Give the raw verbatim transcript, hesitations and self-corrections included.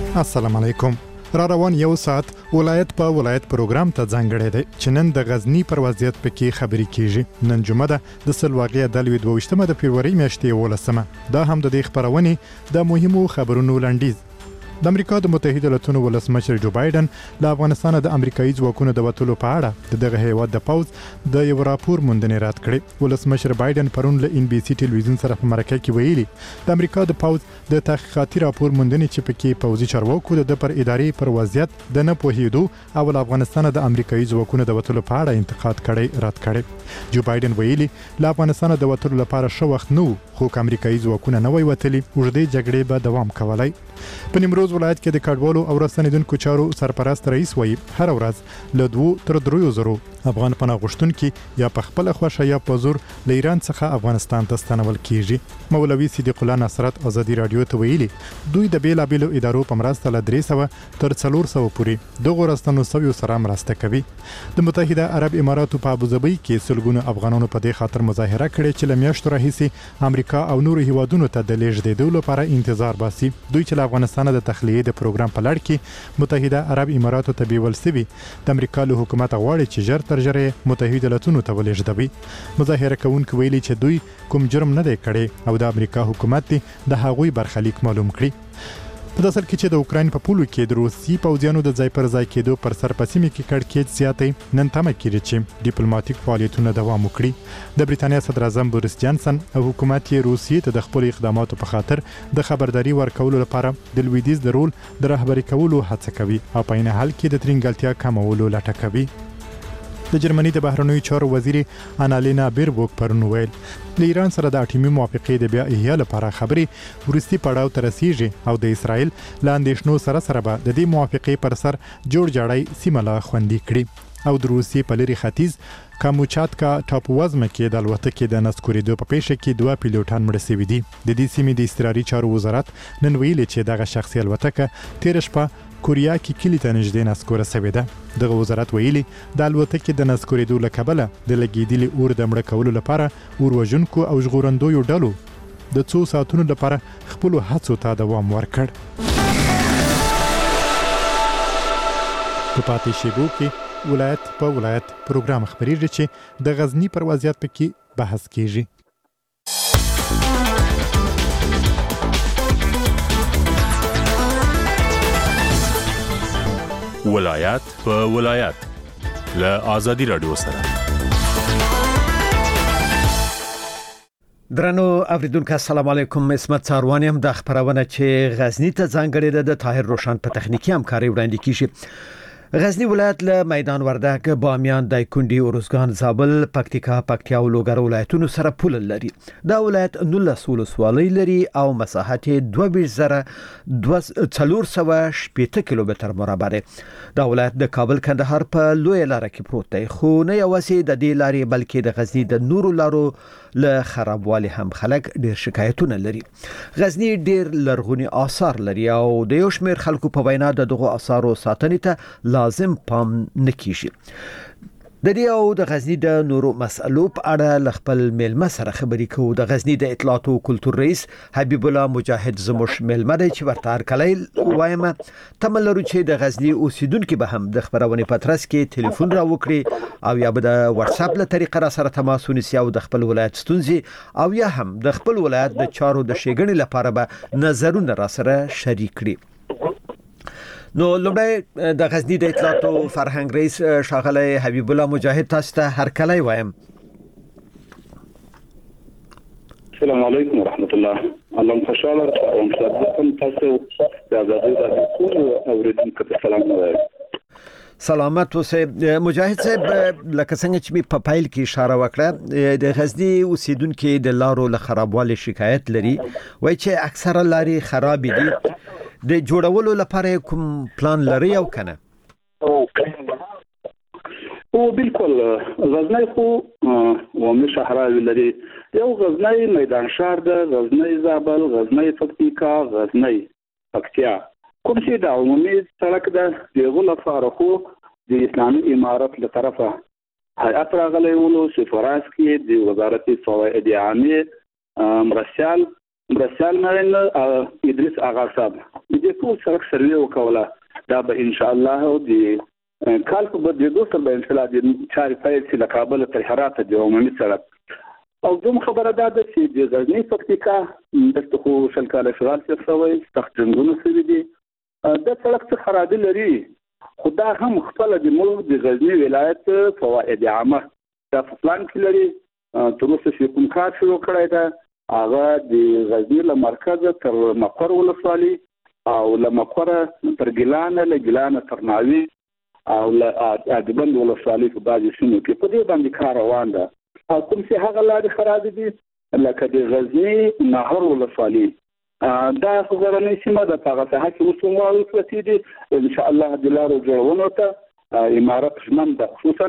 السلام علیکم. را روان یو ساعت ولایت په ولایت پروګرام ته ځانګړی دی چې نن د غزنی پر وضعیت پکې خبرې کیږي. نن جمعه ده د سلواغې د دوه ویشتمه د فبروري میاشتې ولسمه. دا هم د دې خبرونې د مهمو خبرونو لنډیز. د امریکا د متحده ایالاتونو ولسمشر جو بایدن له افغانستان د امریکایي ځواکونو د وټولو په اړه د دغه هیواد د پوز د یو راپور موندنې رد کړې. ولسمشر بایدن پرون له ان بي سي ټلویزیون سره په مرکه کې ویلي د امریکا د پوز د تحقیقاتي راپور موندنې چې پکې پوزي چارواکو د پر ادارې پر وضعیت د نه پوهېدو او له افغانستان د امریکایي ځواکونو د وټولو په اړه انتقاد کړی رد کړي. جو بایدن ویلي له افغانستان د وټولو لپاره شو وخت نو خو امریکایي ځواکونه نه وای وتلي اوږدې جګړې به دوام کولای. په نیمروز ولایت کې د کډوالو او رسنیدونکو چارو سرپرست رئیس وایي هر ورځ له دوه تر دریو زرو افغان پناه غوښتونکي یا په خپل خوښه یا په زور له ایران څخه افغانستان ته ستنول کیږي. مولوي صدیق الله نصرت ازادي رادیو ته ویلي دوی د بیلابیلو ادارو په مرسته له درې سوه تر څلور سوه پورې دغو راستنو سویو سره مرسته کوي. د متحده عرب اماراتو په ابوظبي کې سلګونه افغانانو په دې خاطر مظاهره کړې چې له میاشتو راهیسې امریکا او نورو هیوادونو ته د لیږدېدو لپاره انتظار باسي. دوی چې له افغانستان د تخلیې د پروګرام په لړ کې متحده عرب اماراتو ته بیول سوي د امریکا له حکومت غواړي چې ژر تر ژره متحده ایالاتونو ته ولېږدوي. مظاهره کوونکي ویلي چې دوی کوم جرم نه دی کړی او د امریکا حکومت د هغوی برخلیک معلوم کړي. په داسل کې چې د اوکراین په پولو کې د روسي پوځیانو د ځای پر ځای کېدو پر سر په سیمه کې کړکېچ زیاتې نن تمه کېږي چې ډیپلوماټیک فعالیتونه دوام وکړي. د بریټانیا صدر اعظم بوریس جانسن او حکومت یې روسیې ته د خپل اقداماتو په خاطر د خبرداري ورکولو لپاره د لویدیز د رول د رهبري کولو هڅه کوي او په عین حال کې د ترنګلتیا کمولو لټه کوي. د جرمني د بهرنیو چارو وزیر انالینا بیربوک پرون ویل د ایران سره د اټومي موافقې د بیا احیا لپاره خبرې ورستي پړاو ته رسیږي او د اسرائیل له اندېښنو سره سره به د دې موافقې پر سر جوړ جاړی سیمه لا خوندي کړي. او د روسي په لري ختیځ کاموچاتکا ټاپووزمه کې د الوتکې د نسکورېدو په پیښه کې دوه پیلوټان مړه شوي دي. د دې سیمې د اضطراري چارو وزارت نن ویلي چې دغه شخصي الوتکه تیر شپه کوریا کې کلی ته نږدې نسکوره شوې ده. دغه وزارت ویلي د الوتکې د نسکورېدو له کبله د لګېدلي اور د مړه کولو لپاره اور وژونکو او ژغورندویو ډلو د څو ساعتونو لپاره خپلو هڅو ته دوام ورکړ. په پاتې شیبو کې ولایت په ولایت پروګرام خبرېږي چې د غزنی پر وضعیت پکې بحث کیږي. ولایت په ولایت له آزادي رادیو سره. درنو اوریدونکو السلام علیکم. اسمت څاروانی هم د خبرونه چې غزنی ته ځانګړی ده د طاهر روشن په تخنیکی همکاري وړاندې کیږي. غزنی ولایت له میدان وردک، بامیان، دایکنډي، اروزګان، زابل، پکتیکا، پکتیا او لوګر ولایتونو سره پول لري. دا ولایت نولس ولسوالۍ لري او مساحت دوه ویشت زره څلور سوه شپږ کیلومتر مربع دی. دا ولایت د کابل کندهار په لوی لار کې پروت دی، خو نه یوازې د دې لارې بلکې د غزنی د نورو لارو له خرابوالي هم خلک ډیر شکایتونه لري. غزنی ډیر لرغونی آثار لري او د یو شمېر خلکو په وینا د دغو آثارو ساتنې ته لازم پام نکېږي. د دې او د غزنی د نورو مسئلو په اړه ل خپل ملمه سره خبرې کوو. د غزنی د اطلاعات او کلتور رئیس حبیب الله مجاهد زموږ ملمه دی چې ورته هر کله وایم تمه لرو چې د غزنی اوسیدونکو به هم د خبرونې په ترڅ کې ټلیفون را وکړي او یا به د واتس اپ له طریقې را سره تماس ونیسي او د خپل ولایت ستونزې او یا هم د خپل ولایت د چارو د ښېګڼې لپاره به نظرونه را سره شریک کړي. نو لومړی د غزنی د اطلاعات او فرهنګ رئیس ښاغلی حبیب الله مجاهد تاسو ته هر کله وایم. السلام علیکم ورحمت الله. الله خوشاله او مصدقم تاسو د آزادۍ د ټول اوریدونکو ته سلام وایم. سلامت اوسئ. مجاهد صاحب لکه څنګه چې په پایل کې اشاره وکړه د غزنی اوسیدونکو د لارو له خرابوالي شکایت لري، وایي چې اکثره لارې خراب دي. د جوړولو لپاره کوم پلان لري او کنه؟ او بالکل غزنی خو ومه شهرهای لري. یو غزنی میدان شهر ده، غزنی زابل، غزنی پکتیکا، غزنی پکتیا. کوم چې د عمومي سړک ده دغه لپاره خو د اسلامي امارت له طرفه هیئت راغلی ولو چې فراس کې د وزارت فواید عامه مرسل مرسال ماین ادریس آغا صاحب د ټول سړک سروې وکوله دا به ان شاء الله د کال په بدلېدو سره به ان شاء الله د چارې پیل شي له کابل تر هرات د عمومي سړک او دوم خبره دا ده چې د غزني پکتیکا دلته خو شل کاله اشغال تېر شوی سخت جنګونه شوي دي دا سړک څه خرابي لري خو دا هم خپله د ملک د غزني ولایت فواید عامه دا په پلان کې لري تر اوسه چې کوم کار شروع کړی ده هغه د غزني له مرکزه تر مقر ولسوالي او له مقر تر ګیلانه له ګیلانه تر ناوي او له ادبند ولسوالي په بعضې سیمو کې په دې باندې کار روان ده او کوم چې هغه لارې خرابې دي لکه د غزني نهر ولسوالي دا خو غرنۍ سیمه ده په هغه ساحه کې اوس هم پرتې دي ان شاء الله د لارو جوړونو ته امارت ژمن ده خصوصا